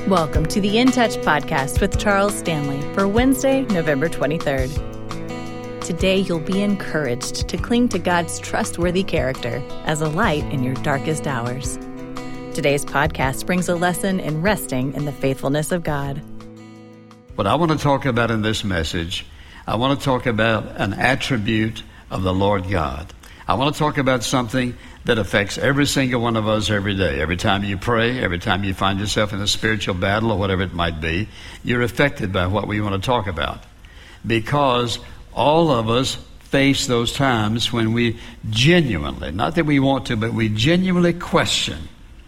Welcome to the In Touch podcast with Charles Stanley for Wednesday, November 23rd. Today, you'll be encouraged to cling to God's trustworthy character as a light in your darkest hours. Today's podcast brings a lesson in resting in the faithfulness of God. What I want to talk about in this message, I want to talk about an attribute of the Lord God. I want to talk about something that affects every single one of us every day. Every time you pray, every time you find yourself in a spiritual battle or whatever it might be, you're affected by what we want to talk about. Because all of us face those times when we genuinely, not that we want to, but we genuinely question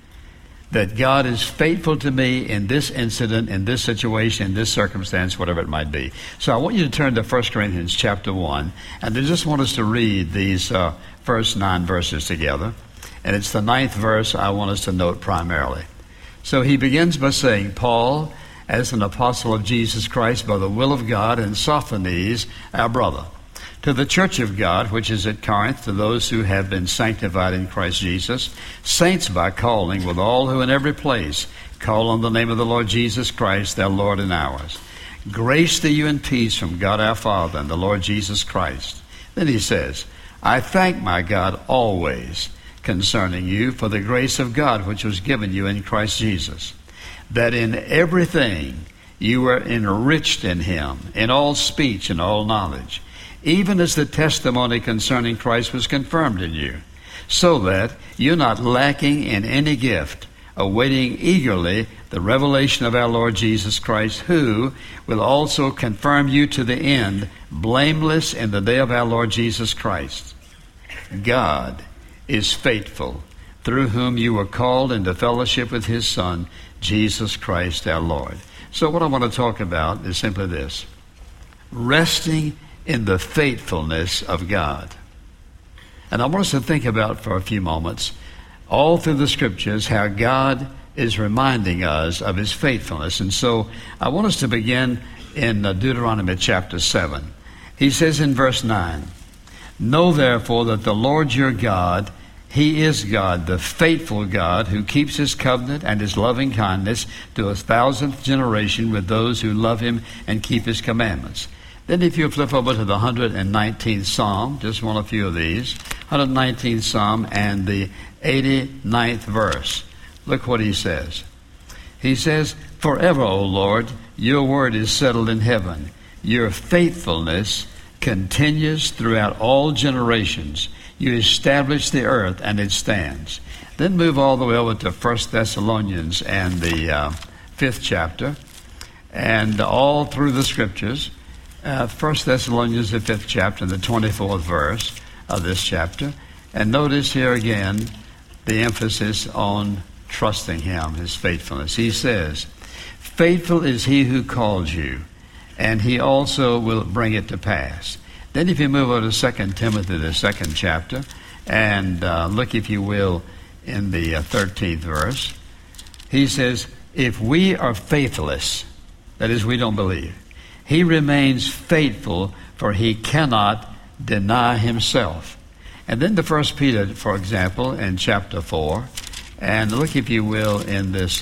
that God is faithful to me in this incident, in this situation, in this circumstance, whatever it might be. So I want you to turn to 1 Corinthians chapter 1, and I just want us to read these first 9 verses together. And it's the 9th verse I want us to note primarily. So he begins by saying, Paul, as an apostle of Jesus Christ by the will of God, and Sosthenes, our brother, to the church of God, which is at Corinth, to those who have been sanctified in Christ Jesus, saints by calling, with all who in every place call on the name of the Lord Jesus Christ, our Lord and ours. Grace to you and peace from God our Father and the Lord Jesus Christ. Then he says, I thank my God always concerning you for the grace of God which was given you in Christ Jesus, that in everything you were enriched in him, in all speech and all knowledge, even as the testimony concerning Christ was confirmed in you, so that you're not lacking in any gift, awaiting eagerly the revelation of our Lord Jesus Christ, who will also confirm you to the end, blameless in the day of our Lord Jesus Christ. God is faithful, through whom you were called into fellowship with his Son, Jesus Christ our Lord. So what I want to talk about is simply this: resting in the faithfulness of God. And I want us to think about for a few moments, all through the scriptures, how God is reminding us of his faithfulness. And so I want us to begin in Deuteronomy chapter 7. He says in verse 9, Know therefore that the Lord your God, he is God, the faithful God, who keeps his covenant and his loving kindness to 1,000th generation with those who love him and keep his commandments. Then if you flip over to the 119th Psalm, just one a few of these, 119th Psalm and the 89th verse, look what he says. He says, Forever, O Lord, your word is settled in heaven. Your faithfulness continues throughout all generations. You establish the earth and it stands. Then move all the way over to 1 Thessalonians and the 5th chapter, and all through the scriptures. 1 Thessalonians, the 5th chapter, and the 24th verse of this chapter. And notice here again the emphasis on trusting him, his faithfulness. He says, Faithful is he who calls you, and he also will bring it to pass. Then if you move over to 2 Timothy, the 2nd chapter, and look, if you will, in the 13th verse, he says, If we are faithless, that is, we don't believe, he remains faithful, for he cannot deny himself. And then the 1 Peter, for example, in chapter 4, and look, if you will, in this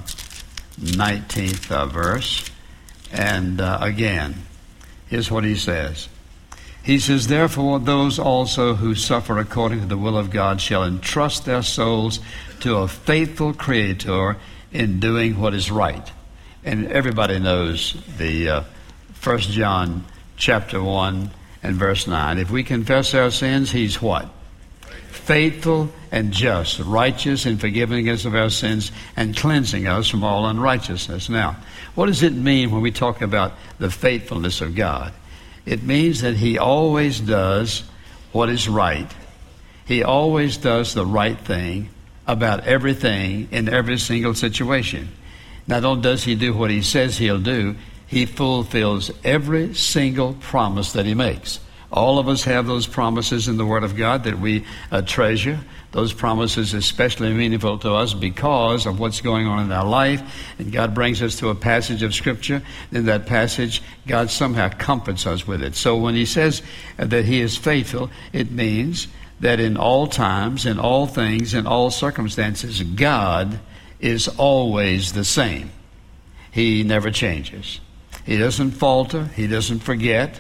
19th verse, and again, here's what he says. He says, Therefore those also who suffer according to the will of God shall entrust their souls to a faithful Creator in doing what is right. And everybody knows the 1 John chapter 1 and verse 9. If we confess our sins, he's what? Faithful and just, righteous in forgiving us of our sins and cleansing us from all unrighteousness. Now, what does it mean when we talk about the faithfulness of God? It means that he always does what is right. He always does the right thing about everything in every single situation. Not only does he do what he says he'll do, he fulfills every single promise that he makes. All of us have those promises in the Word of God that we treasure. Those promises especially meaningful to us because of what's going on in our life. And God brings us to a passage of Scripture. In that passage, God somehow comforts us with it. So when he says that he is faithful, it means that in all times, in all things, in all circumstances, God is always the same. He never changes. He doesn't falter. He doesn't forget.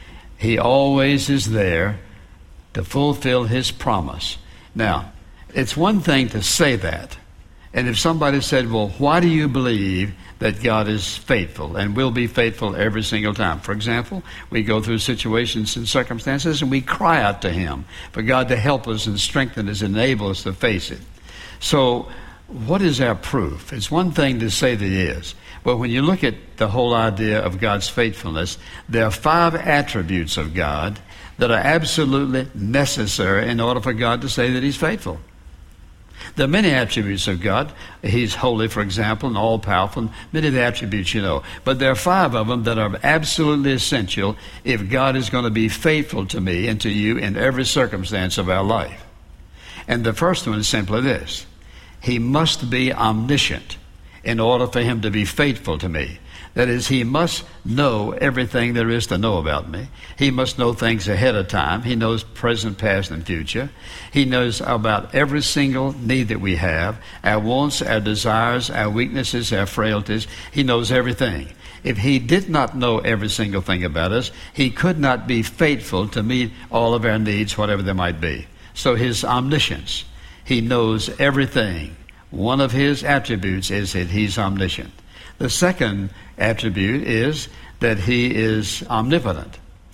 He always is there to fulfill his promise. Now, it's one thing to say that. And if somebody said, well, why do you believe that God is faithful and will be faithful every single time? For example, we go through situations and circumstances and we cry out to him for God to help us and strengthen us and enable us to face it. So what is our proof? It's one thing to say that it is. But when you look at the whole idea of God's faithfulness, there are 5 attributes of God that are absolutely necessary in order for God to say that he's faithful. There are many attributes of God. He's holy, for example, and all-powerful, many of the attributes you know. But there are 5 of them that are absolutely essential if God is going to be faithful to me and to you in every circumstance of our life. And the first one is simply this. He must be omniscient in order for him to be faithful to me. That is, he must know everything there is to know about me. He must know things ahead of time. He knows present, past, and future. He knows about every single need that we have, our wants, our desires, our weaknesses, our frailties. He knows everything. If he did not know every single thing about us, he could not be faithful to meet all of our needs, whatever they might be. So his omniscience, he knows everything. One of his attributes is that he's omniscient. The second attribute is that he is omnipotent.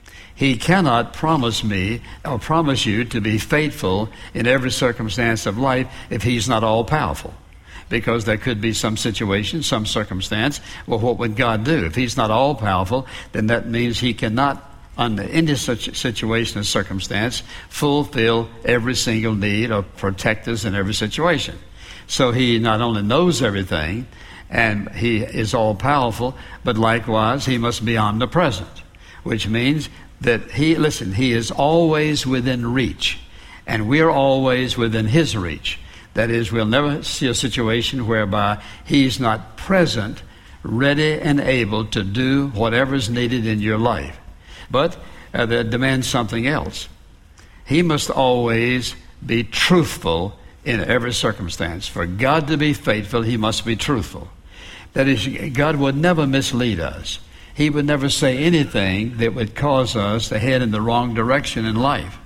He cannot promise me or promise you to be faithful in every circumstance of life if he's not all-powerful. Because there could be some situation, some circumstance. Well, what would God do? If he's not all-powerful, then that means he cannot, under any such situation or circumstance, fulfill every single need or protect us in every situation. So he not only knows everything, and he is all-powerful, but likewise he must be omnipresent, which means that he is always within reach, and we're always within his reach. That is, we'll never see a situation whereby he's not present, ready and able to do whatever is needed in your life. But that demands something else. He must always be truthful in every circumstance. For God to be faithful, he must be truthful. That is, God would never mislead us. He would never say anything that would cause us to head in the wrong direction in life.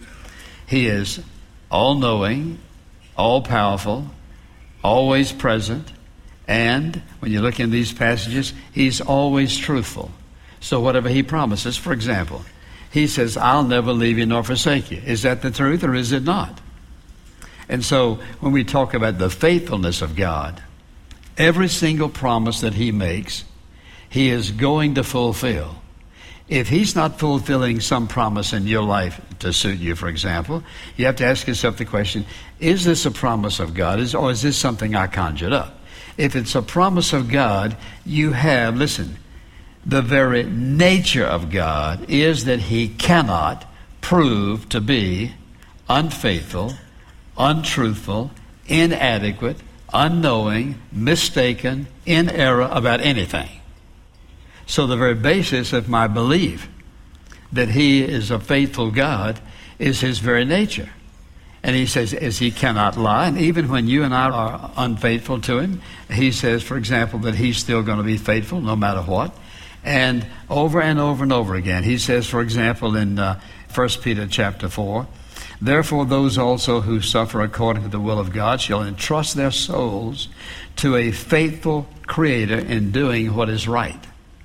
He is all-knowing, all-powerful, always present, and when you look in these passages, he's always truthful. So whatever he promises, for example, he says, I'll never leave you nor forsake you. Is that the truth or is it not? And so when we talk about the faithfulness of God, every single promise that he makes, he is going to fulfill. If he's not fulfilling some promise in your life to suit you, for example, you have to ask yourself the question, is this a promise of God, or is this something I conjured up? If it's a promise of God, you have, listen, the very nature of God is that he cannot prove to be unfaithful, untruthful, inadequate, unknowing, mistaken, in error about anything. So the very basis of my belief that he is a faithful God is his very nature. And he says, as he cannot lie, and even when you and I are unfaithful to him, he says, for example, that he's still going to be faithful no matter what. And over and over again, he says, for example, in 1 Peter chapter 4, therefore those also who suffer according to the will of God shall entrust their souls to a faithful Creator in doing what is right.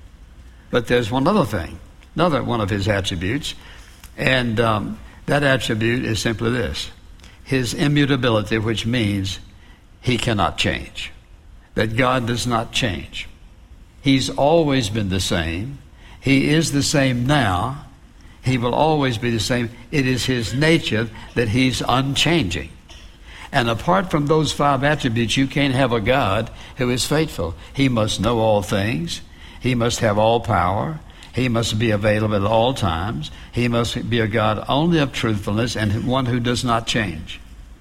But there's one other thing, another one of his attributes, and that attribute is simply this: his immutability, which means he cannot change. That God does not change. He's always been the same. He is the same now. He will always be the same. It is his nature that he's unchanging. And apart from those 5 attributes, you can't have a God who is faithful. He must know all things. He must have all power. He must be available at all times. He must be a God only of truthfulness and one who does not change.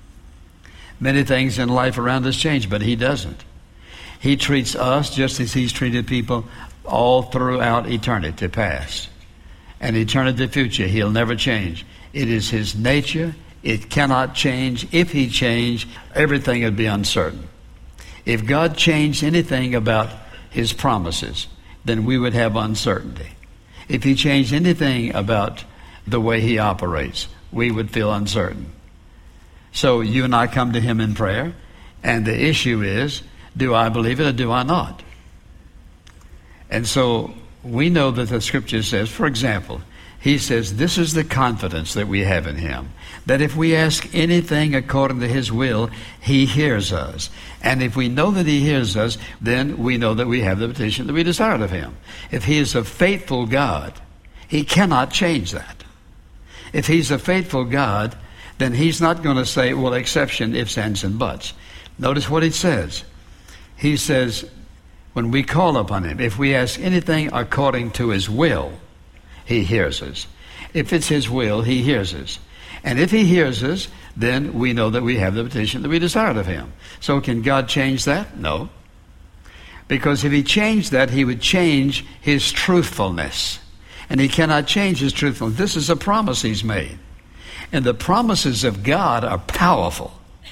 Many things in life around us change, but he doesn't. He treats us just as he's treated people all throughout eternity past. And eternity future, he'll never change. It is his nature. It cannot change. If he changed, everything would be uncertain. If God changed anything about his promises, then we would have uncertainty. If he changed anything about the way he operates, we would feel uncertain. So you and I come to him in prayer, and the issue is, do I believe it or do I not? And so we know that the Scripture says, for example, he says, this is the confidence that we have in him, that if we ask anything according to his will, he hears us. And if we know that he hears us, then we know that we have the petition that we desired of him. If he is a faithful God, he cannot change that. If he's a faithful God, then he's not going to say, well, exception, ifs, ands, and buts. Notice what he says. He says, when we call upon him, if we ask anything according to his will, he hears us. If it's his will, he hears us. And if he hears us, then we know that we have the petition that we desired of him. So can God change that? No. Because if he changed that, he would change his truthfulness. And he cannot change his truthfulness. This is a promise he's made. And the promises of God are powerful.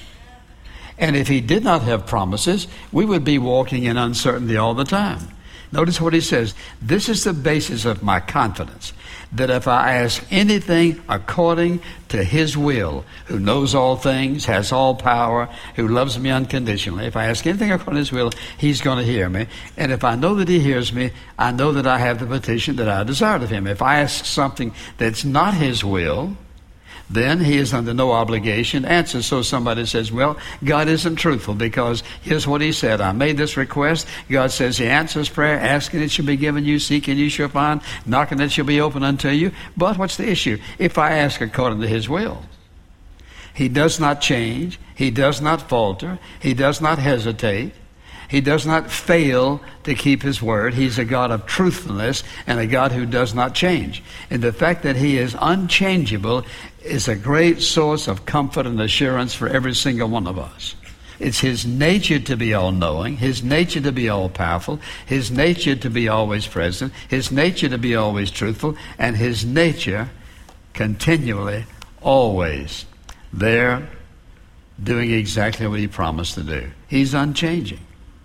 And if he did not have promises, we would be walking in uncertainty all the time. Notice what he says. This is the basis of my confidence, that if I ask anything according to his will, who knows all things, has all power, who loves me unconditionally, if I ask anything according to his will, he's going to hear me. And if I know that he hears me, I know that I have the petition that I desired of him. If I ask something that's not his will, then he is under no obligation to answer. So somebody says, well, God isn't truthful because here's what he said. I made this request. God says he answers prayer. Asking it shall be given you. Seeking you shall find. Knocking it shall be opened unto you. But what's the issue? If I ask according to his will. He does not change. He does not falter. He does not hesitate. He does not fail to keep his word. He's a God of truthfulness and a God who does not change. And the fact that he is unchangeable is a great source of comfort and assurance for every single one of us. It's his nature to be all-knowing, his nature to be all-powerful, his nature to be always present, his nature to be always truthful, and his nature continually, always there doing exactly what he promised to do. He's unchanging.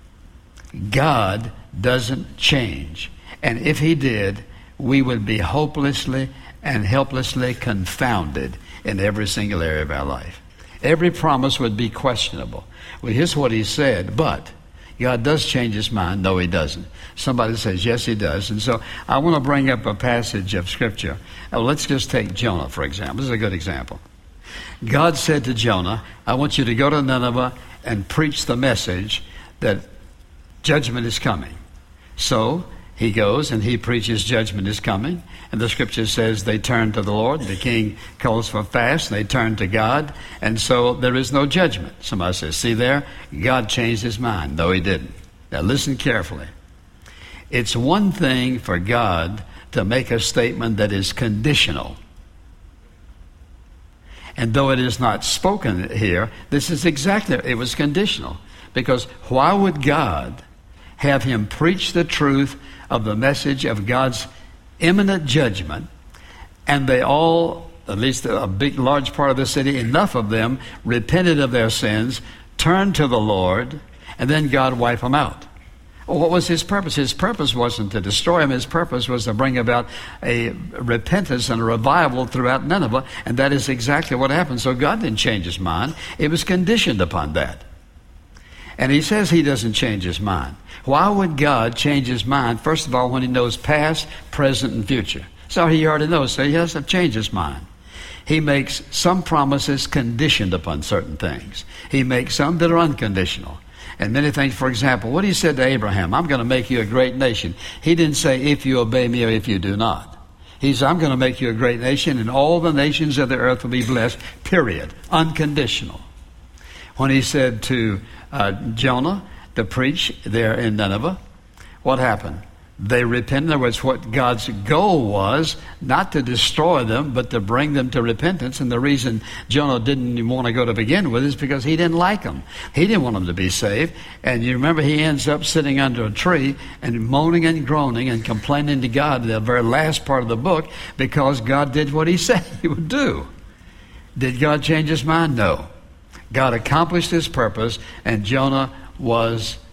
God doesn't change. And if he did, we would be hopelessly and helplessly confounded in every single area of our life. Every promise would be questionable. Well, here's what he said, but God does change his mind. No, he doesn't. Somebody says, yes, he does. And so I want to bring up a passage of Scripture. Let's just take Jonah, for example. This is a good example. God said to Jonah, I want you to go to Nineveh and preach the message that judgment is coming. So he goes and he preaches judgment is coming. And the Scripture says they turn to the Lord. The king calls for fast. They turn to God. And so there is no judgment. Somebody says, see there, God changed his mind. No, he didn't. Now listen carefully. It's one thing for God to make a statement that is conditional. And though it is not spoken here, this is exactly, it was conditional. Because why would God have him preach the truth of the message of God's imminent judgment, and they all, at least a large part of the city, enough of them, repented of their sins, turned to the Lord, and then God wiped them out? Well, what was his purpose? His purpose wasn't to destroy them. His purpose was to bring about a repentance and a revival throughout Nineveh, and that is exactly what happened. So God didn't change his mind. It was conditioned upon that. And he says he doesn't change his mind. Why would God change his mind, first of all, when he knows past, present, and future? So he already knows, so he doesn't change his mind. He makes some promises conditioned upon certain things. He makes some that are unconditional. And many things, for example, what he said to Abraham, I'm going to make you a great nation. He didn't say if you obey me or if you do not. He said, I'm going to make you a great nation and all the nations of the earth will be blessed, period. Unconditional. When he said to Jonah to preach there in Nineveh, what happened? They repented. In other words, what God's goal was not to destroy them, but to bring them to repentance. And the reason Jonah didn't want to go to begin with is because he didn't like them. He didn't want them to be saved. And you remember he ends up sitting under a tree and moaning and groaning and complaining to God the very last part of the book because God did what he said he would do. Did God change his mind? No. God accomplished his purpose, and Jonah was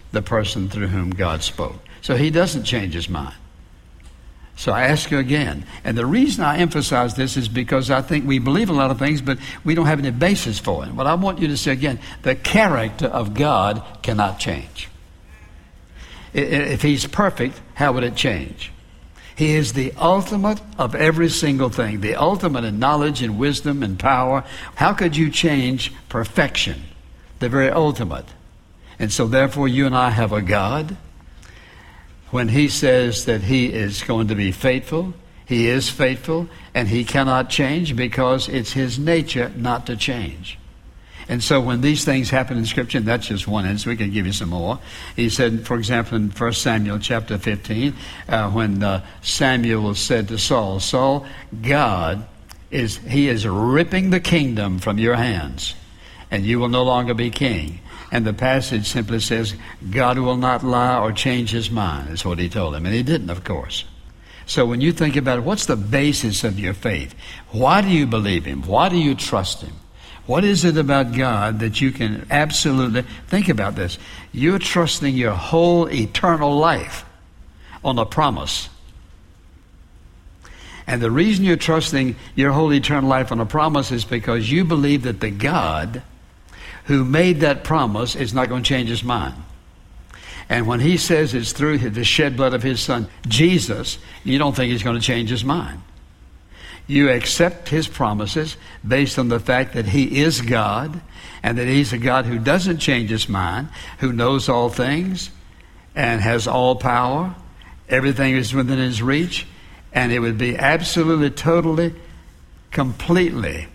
the person through whom God spoke. So he doesn't change his mind. So I ask you again, and the reason I emphasize this is because I think we believe a lot of things, but we don't have any basis for it. What I want you to say again, the character of God cannot change. If he's perfect, how would it change? He is the ultimate of every single thing, the ultimate in knowledge and wisdom and power. How could you change perfection, the very ultimate? And so therefore you and I have a God. When he says that he is going to be faithful, he is faithful, and he cannot change because it's his nature not to change. And so when these things happen in Scripture, and that's just one instance, we can give you some more. He said, for example, in 1 Samuel chapter 15, when Samuel said to Saul, Saul, he is ripping the kingdom from your hands, and you will no longer be king. And the passage simply says, God will not lie or change his mind, is what he told him. And he didn't, of course. So when you think about it, what's the basis of your faith? Why do you believe him? Why do you trust him? What is it about God that you can absolutely think about this? You're trusting your whole eternal life on a promise. And the reason you're trusting your whole eternal life on a promise is because you believe that the God who made that promise is not going to change his mind. And when he says it's through the shed blood of his son, Jesus, you don't think he's going to change his mind. You accept his promises based on the fact that he is God, and that he's a God who doesn't change his mind, who knows all things and has all power. Everything is within his reach, and it would be absolutely, totally, completely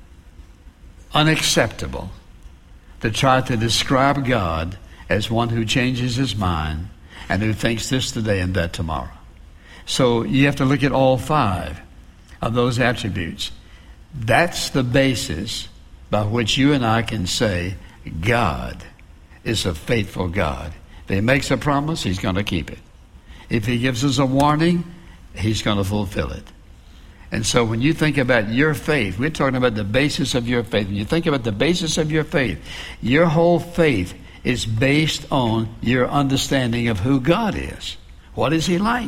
unacceptable to try to describe God as one who changes his mind and who thinks this today and that tomorrow. So you have to look at all five of those attributes. That's the basis by which you and I can say God is a faithful God. If he makes a promise, he's going to keep it. If he gives us a warning, he's going to fulfill it. And so when you think about your faith, we're talking about the basis of your faith. When you think about the basis of your faith, your whole faith is based on your understanding of who God is. What is he like?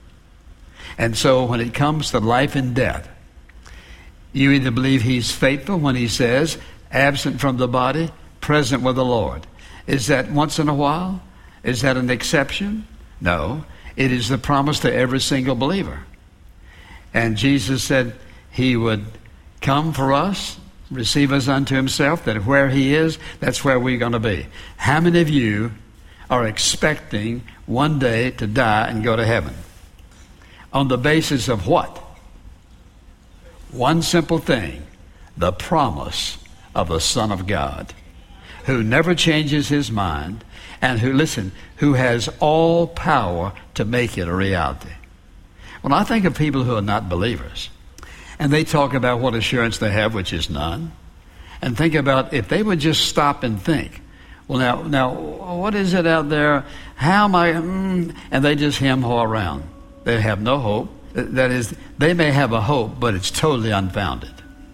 And so when it comes to life and death, you either believe he's faithful when he says, absent from the body, present with the Lord. Is that once in a while? Is that an exception? No. It is the promise to every single believer. And Jesus said he would come for us, receive us unto himself, that where he is, that's where we're going to be. How many of you are expecting one day to die and go to heaven? On the basis of what? One simple thing, the promise of the Son of God, who never changes his mind, and who has all power to make it a reality. When I think of people who are not believers, and they talk about what assurance they have, which is none, and think about if they would just stop and think, well, now, what is it out there? How am I? And they just hem-haw around. They have no hope. That is, they may have a hope, but it's totally unfounded.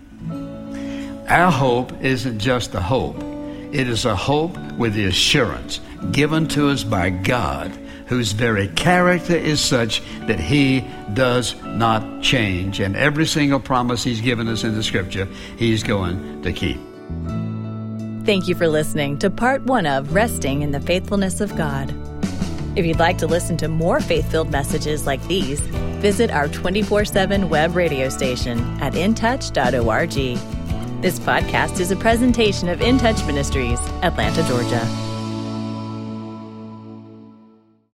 Our hope isn't just a hope. It is a hope with the assurance given to us by God, whose very character is such that he does not change. And every single promise he's given us in the Scripture, he's going to keep. Thank you for listening to part 1 of Resting in the Faithfulness of God. If you'd like to listen to more faith-filled messages like these, visit our 24/7 web radio station at intouch.org. This podcast is a presentation of In Touch Ministries, Atlanta, Georgia.